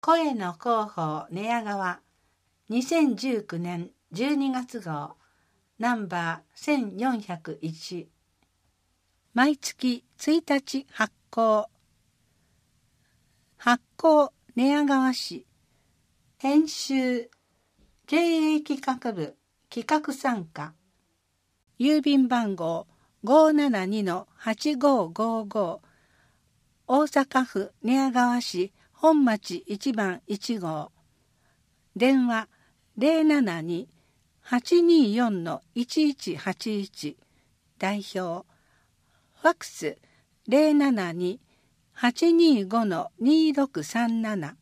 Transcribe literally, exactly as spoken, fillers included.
声の広報寝屋川にせんじゅうきゅうねんじゅうにがつ号ナンバーせんよんひゃくいち。毎月ついたち発行。発行寝屋川市。編集経営企画部企画参加。郵便番号 ごーななにのはちごーごーごー 大阪府寝屋川市本町いちばんいち号。電話 ゼロななに はちにーよんのいちいちはちいち。代表。ファックス ゼロななに はちにーごのにーろくさんなな。